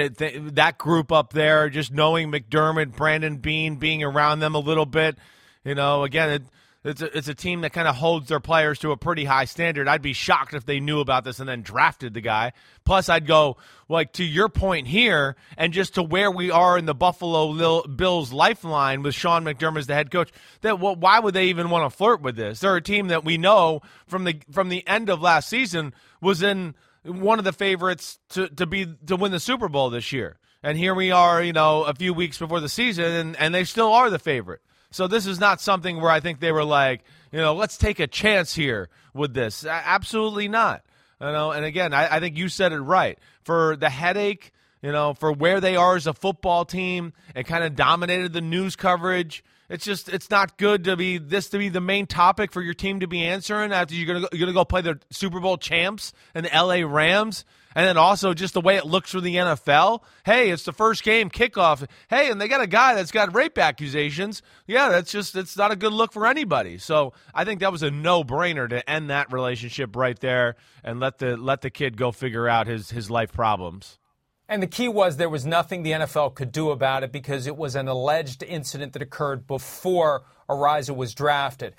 That group up there, just knowing McDermott, Brandon Beane, being around them a little bit. You know, again, it, It's a, it's a team that kind of holds their players to a pretty high standard. I'd be shocked if they knew about this and then drafted the guy. Plus, I'd go, like, to your point here, and just to where we are in the Buffalo Bills lifeline with Sean McDermott as the head coach, that well, why would they even want to flirt with this? They're a team that we know from the from the end of last season was in one of the favorites to, to be to win the Super Bowl this year. And here we are, you know, a few weeks before the season, and, and they still are the favorite. So this is not something where I think they were like, you know, let's take a chance here with this. Absolutely not. You know, and again, I, I think you said it right. For the headache, you know, for where they are as a football team, and kind of dominated the news coverage. It's just, it's not good to be this to be the main topic for your team to be answering after you're gonna go, you're gonna go play the Super Bowl champs and the L A Rams. And then also just the way it looks for the N F L. Hey, it's the first game kickoff. Hey, and they got a guy that's got rape accusations. Yeah, that's just it's not a good look for anybody. So I think that was a no-brainer to end that relationship right there and let the let the kid go figure out his his life problems. And the key was there was nothing the N F L could do about it because it was an alleged incident that occurred before Araiza was drafted.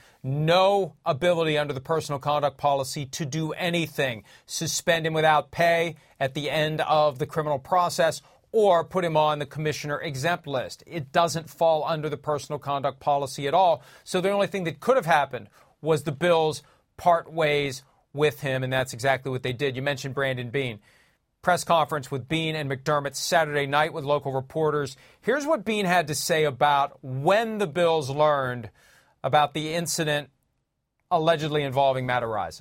No ability under the personal conduct policy to do anything. Suspend him without pay at the end of the criminal process or put him on the commissioner exempt list. It doesn't fall under the personal conduct policy at all. So the only thing that could have happened was the Bills part ways with him, and that's exactly what they did. You mentioned Brandon Beane. Press conference with Beane and McDermott Saturday night with local reporters. Here's what Beane had to say about when the Bills learned about the incident allegedly involving Matt Araiza.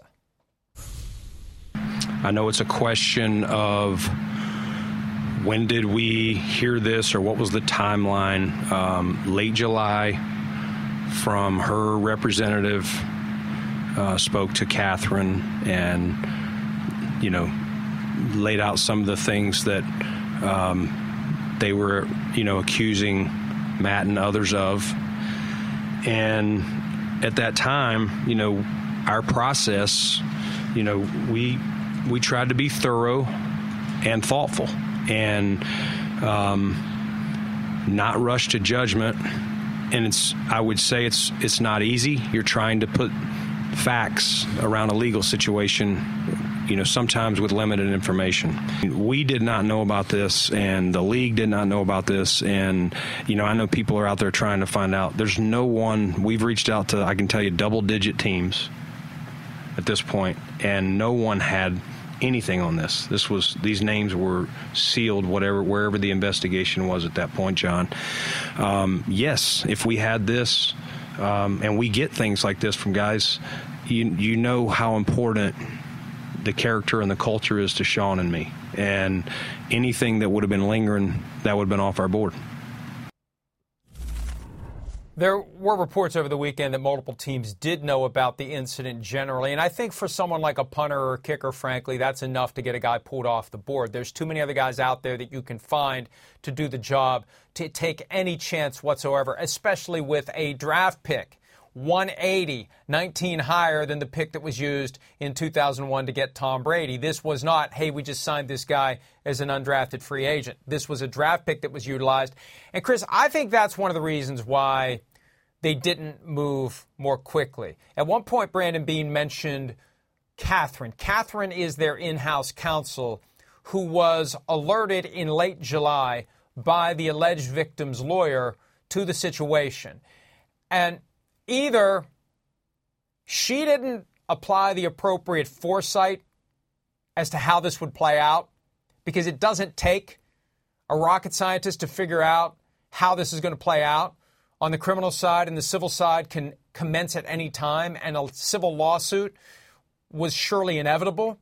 I know it's a question of when did we hear this or what was the timeline. Um, late July, from her representative, uh, spoke to Catherine and, you know, laid out some of the things that um, they were, you know, accusing Matt and others of. And at that time, you know, our process, you know, we we tried to be thorough and thoughtful. And um, not rush to judgment. And it's, I would say it's it's not easy. You're trying to put facts around a legal situation, you know, sometimes with limited information. We did not know about this, and the league did not know about this. And, you know, I know people are out there trying to find out. There's no one. We've reached out to, I can tell you, double-digit teams at this point, and no one had anything on this. This was, these names were sealed, whatever, wherever the investigation was at that point, John. Um, yes, if we had this, um, and we get things like this from guys, you you know how important the character and the culture is to Sean and me. And anything that would have been lingering, that would have been off our board. There were reports over the weekend that multiple teams did know about the incident generally, and I think for someone like a punter or a kicker, frankly, that's enough to get a guy pulled off the board. There's too many other guys out there that you can find to do the job, to take any chance whatsoever, especially with a draft pick. one eighty, nineteen higher than the pick that was used in two thousand one to get Tom Brady. This was not, hey, we just signed this guy as an undrafted free agent. This was a draft pick that was utilized. And, Chris, I think that's one of the reasons why they didn't move more quickly. At one point, Brandon Beane mentioned Catherine. Catherine is their in-house counsel who was alerted in late July by the alleged victim's lawyer to the situation. And either she didn't apply the appropriate foresight as to how this would play out, because it doesn't take a rocket scientist to figure out how this is going to play out. On the criminal side and the civil side can commence at any time, and a civil lawsuit was surely inevitable.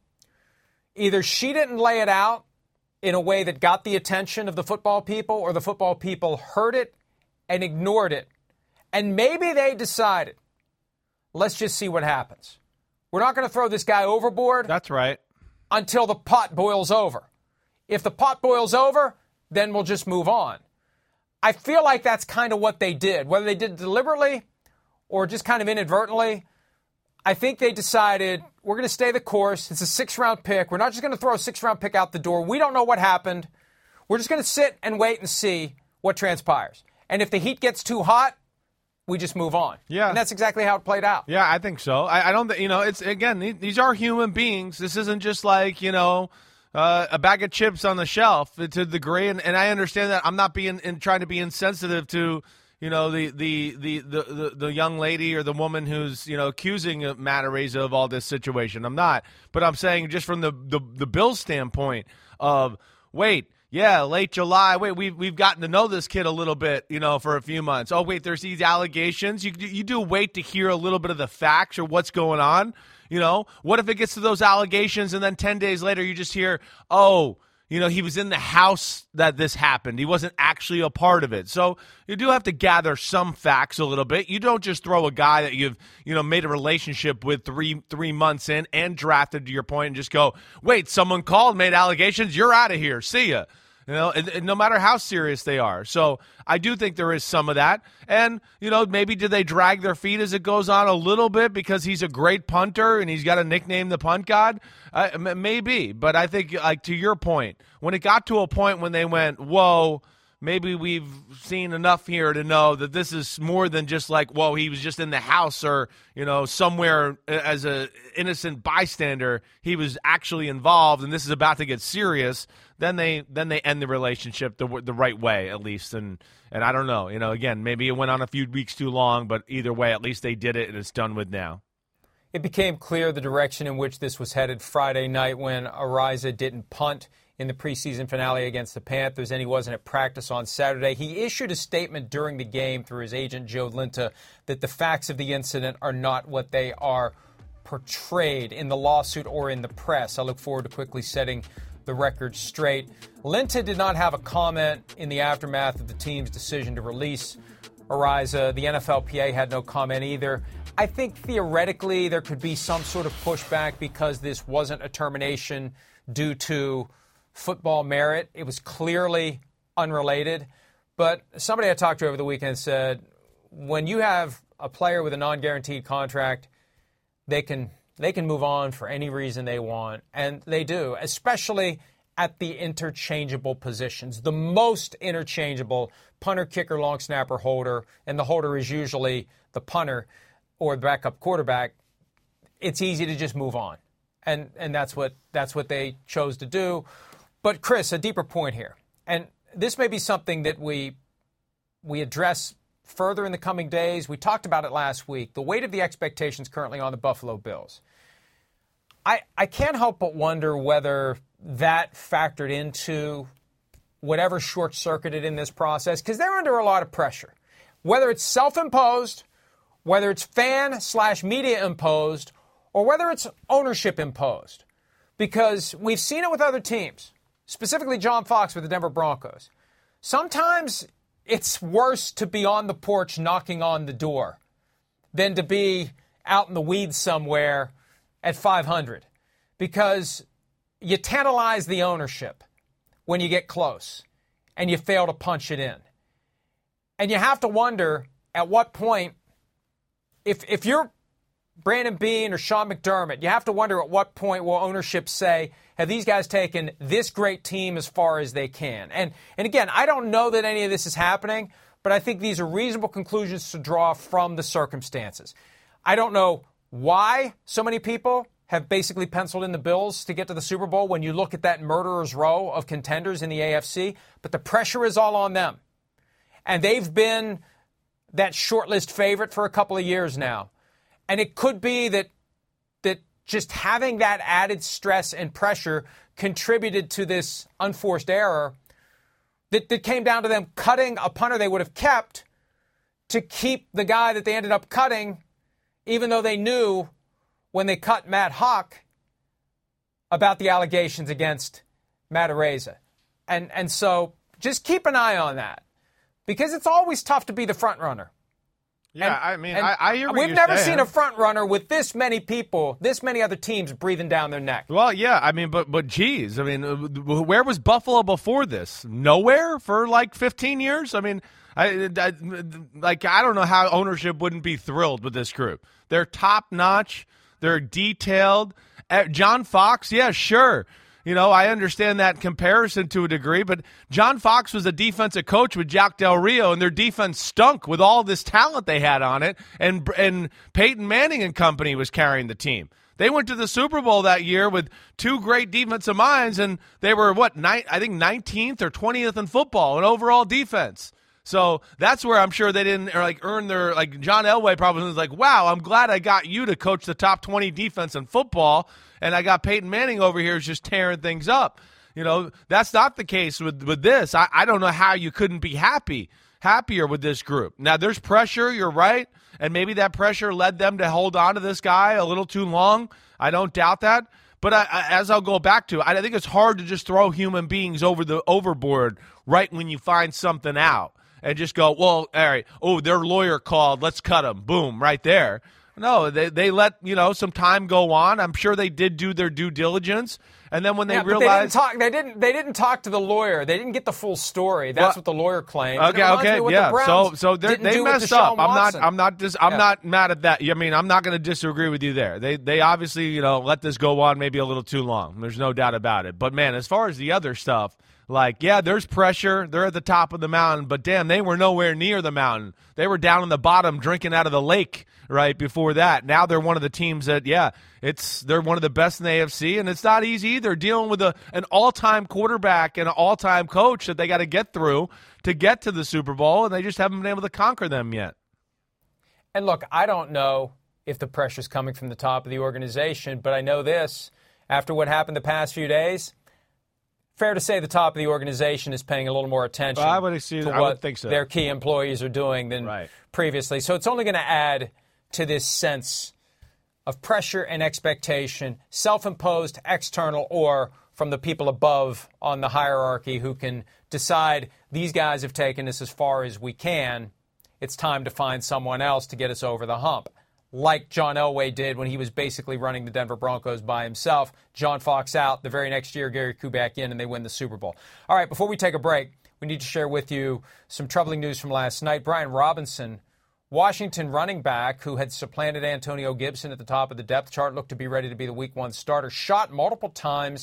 Either she didn't lay it out in a way that got the attention of the football people, or the football people heard it and ignored it. And maybe they decided, let's just see what happens. We're not going to throw this guy overboard. That's right. Until the pot boils over. If the pot boils over, then we'll just move on. I feel like that's kind of what they did. Whether they did it deliberately or just kind of inadvertently, I think they decided we're going to stay the course. It's a six-round pick. We're not just going to throw a six-round pick out the door. We don't know what happened. We're just going to sit and wait and see what transpires. And if the heat gets too hot, we just move on. Yeah. And that's exactly how it played out. Yeah, I think so. I, I don't think, you know, it's, again, these are human beings. This isn't just like, you know, Uh, a bag of chips on the shelf to the degree, and, and I understand that. I'm not being in, trying to be insensitive to, you know, the the, the, the, the the young lady or the woman who's, you know, accusing Matt Araiza of all this situation. I'm not, but I'm saying just from the the, the Bills standpoint of, wait, yeah, late July. Wait, we've we've gotten to know this kid a little bit, you know, for a few months. Oh, wait, there's these allegations. You you do wait to hear a little bit of the facts or what's going on. You know, what if it gets to those allegations and then ten days later you just hear, oh, you know, he was in the house that this happened. He wasn't actually a part of it. So you do have to gather some facts a little bit. You don't just throw a guy that you've, you know, made a relationship with three three months in and drafted, to your point, and just go, wait, someone called, made allegations, you're out of here. See ya. You know, and, and no matter how serious they are. So I do think there is some of that. And, you know, maybe did they drag their feet as it goes on a little bit because he's a great punter and he's got a nickname, the Punt God? Uh, maybe. But I think, like, to your point, when it got to a point when they went, whoa, maybe we've seen enough here to know that this is more than just like, whoa, he was just in the house or, you know, somewhere as a innocent bystander. He was actually involved and this is about to get serious. Then they then they end the relationship the the right way, at least. And and I don't know. You know, again, maybe it went on a few weeks too long, but either way, at least they did it and it's done with now. It became clear the direction in which this was headed Friday night when Araiza didn't punt in the preseason finale against the Panthers, and he wasn't at practice on Saturday. He issued a statement during the game through his agent, Joe Linta, that the facts of the incident are not what they are portrayed in the lawsuit or in the press. I look forward to quickly setting the record straight. Linta did not have a comment in the aftermath of the team's decision to release Araiza. The N F L P A had no comment either. I think theoretically there could be some sort of pushback because this wasn't a termination due to football merit. It was clearly unrelated. But somebody I talked to over the weekend said, when you have a player with a non-guaranteed contract, they can they can move on for any reason they want. And they do, especially at the interchangeable positions, the most interchangeable: punter, kicker, long snapper, holder, and the holder is usually the punter or the backup quarterback. It's easy to just move on. And and that's what that's what they chose to do. But Chris, a deeper point here. And this may be something that we we address further in the coming days. We talked about it last week. The weight of the expectations currently on the Buffalo Bills. I I can't help but wonder whether that factored into whatever short-circuited in this process, because they're under a lot of pressure. Whether it's self-imposed, whether it's fan slash media imposed, or whether it's ownership imposed. Because we've seen it with other teams, specifically John Fox with the Denver Broncos. Sometimes it's worse to be on the porch knocking on the door than to be out in the weeds somewhere at five hundred. Because you tantalize the ownership when you get close and you fail to punch it in. And you have to wonder at what point, if if you're Brandon Beane or Sean McDermott, you have to wonder at what point will ownership say, have these guys taken this great team as far as they can? And and again, I don't know that any of this is happening, but I think these are reasonable conclusions to draw from the circumstances. I don't know why so many people have basically penciled in the Bills to get to the Super Bowl when you look at that murderer's row of contenders in the A F C, but the pressure is all on them. And they've been that shortlist favorite for a couple of years now. And it could be that that just having that added stress and pressure contributed to this unforced error that, that came down to them cutting a punter they would have kept to keep the guy that they ended up cutting, even though they knew when they cut Matt Hawk about the allegations against Matt Araiza. And, and so just keep an eye on that, because it's always tough to be the front runner. Yeah, and, I mean, I, I hear what we've you're never saying. seen a front runner with this many people, this many other teams breathing down their neck. Well, yeah, I mean, but but geez, I mean, where was Buffalo before this? Nowhere for like fifteen years. I mean, I, I like I don't know how ownership wouldn't be thrilled with this group. They're top notch. They're detailed. John Fox, yeah, sure. You know, I understand that comparison to a degree, but John Fox was a defensive coach with Jack Del Rio, and their defense stunk with all this talent they had on it, and and Peyton Manning and company was carrying the team. They went to the Super Bowl that year with two great defensive minds, and they were, what, ni- I think nineteenth or twentieth in football in overall defense. So that's where I'm sure they didn't or like earn their, like John Elway probably was like, wow, I'm glad I got you to coach the top twenty defense in football, and I got Peyton Manning over here just tearing things up. You know, that's not the case with, with this. I, I don't know how you couldn't be happy, happier with this group. Now, there's pressure, you're right, and maybe that pressure led them to hold on to this guy a little too long. I don't doubt that. But I, I, as I'll go back to, I think it's hard to just throw human beings over the overboard right when you find something out. And just go, well, all right, oh, their lawyer called, let's cut them. Boom, right there. No, they they let, you know, some time go on. I'm sure they did do their due diligence. And then when they yeah, realized they didn't, talk, they didn't they didn't talk to the lawyer. They didn't get the full story. That's well, what the lawyer claimed. Okay, okay, yeah. So so they messed up. I'm not I'm not dis, I'm yeah. not mad at that. I mean, I'm not going to disagree with you there. They they obviously, you know, let this go on maybe a little too long. There's no doubt about it. But man, as far as the other stuff, like, yeah, there's pressure. They're at the top of the mountain, but damn, they were nowhere near the mountain. They were down in the bottom drinking out of the lake right before that. Now they're one of the teams that, yeah, it's they're one of the best in the A F C, and it's not easy either, dealing with a, an all-time quarterback and an all-time coach that they got to get through to get to the Super Bowl, and they just haven't been able to conquer them yet. And look, I don't know if the pressure's coming from the top of the organization, but I know this, after what happened the past few days, fair to say the top of the organization is paying a little more attention well, I would assume, to I what would think so. their key employees are doing than right. previously. So it's only going to add to this sense of pressure and expectation, self-imposed, external, or from the people above on the hierarchy who can decide these guys have taken us as far as we can. It's time to find someone else to get us over the hump. Like John Elway did when he was basically running the Denver Broncos by himself. John Fox out. The very next year, Gary Kubiak in, and they win the Super Bowl. All right, before we take a break, we need to share with you some troubling news from last night. Brian Robinson, Washington running back who had supplanted Antonio Gibson at the top of the depth chart, looked to be ready to be the week one starter, shot multiple times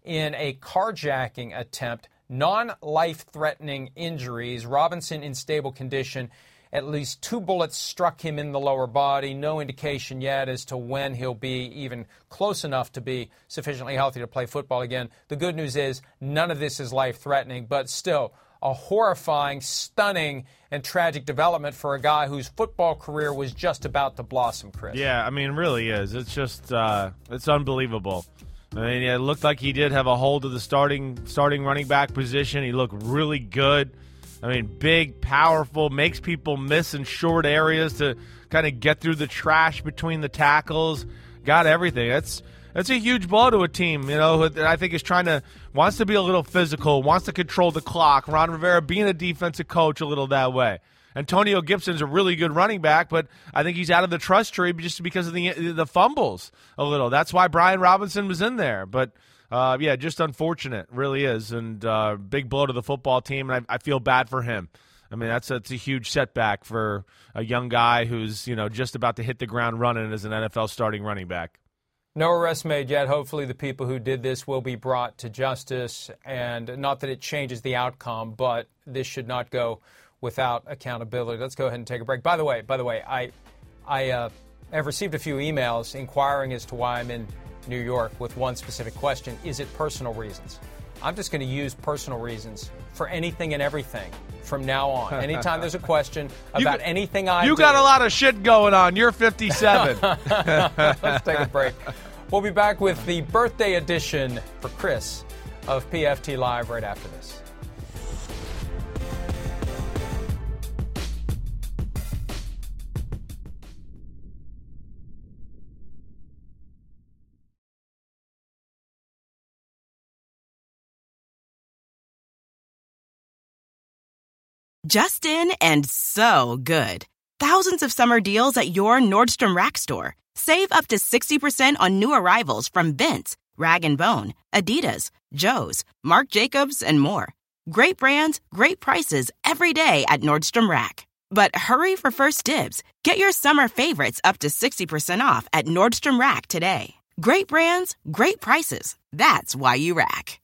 in a carjacking attempt. Non-life-threatening injuries. Robinson in stable condition. At least two bullets struck him in the lower body. No indication yet as to when he'll be even close enough to be sufficiently healthy to play football again. The good news is none of this is life-threatening, but still a horrifying, stunning, and tragic development for a guy whose football career was just about to blossom, Chris. Yeah, I mean, it really is. It's just, uh, it's unbelievable. I mean, it looked like he did have a hold of the starting starting running back position. He looked really good. I mean, big, powerful, makes people miss in short areas to kind of get through the trash between the tackles. Got everything. That's that's a huge blow to a team, you know, that I think is trying to, wants to be a little physical, wants to control the clock. Ron Rivera being a defensive coach a little that way. Antonio Gibson's a really good running back, but I think he's out of the trust tree just because of the the fumbles a little. That's why Brian Robinson was in there. But, uh, yeah, just unfortunate, really is. And uh, big blow to the football team, and I, I feel bad for him. I mean, that's, that's a huge setback for a young guy who's, you know, just about to hit the ground running as an N F L starting running back. No arrests made yet. Hopefully the people who did this will be brought to justice. And not that it changes the outcome, but this should not go without accountability. Let's go ahead and take a break. By the way, by the way, I I uh, have received a few emails inquiring as to why I'm in New York with one specific question. Is it personal reasons? I'm just going to use personal reasons for anything and everything from now on. Anytime there's a question about you, anything I You do, got a lot of shit going on. You're fifty-seven. Let's take a break. We'll be back with the birthday edition for Chris of P F T Live right after this. Just in and so good. Thousands of summer deals at your Nordstrom Rack store. Save up to sixty percent on new arrivals from Vince, Rag and Bone, Adidas, Joe's, Marc Jacobs, and more. Great brands, great prices every day at Nordstrom Rack. But hurry for first dibs. Get your summer favorites up to sixty percent off at Nordstrom Rack today. Great brands, great prices. That's why you rack.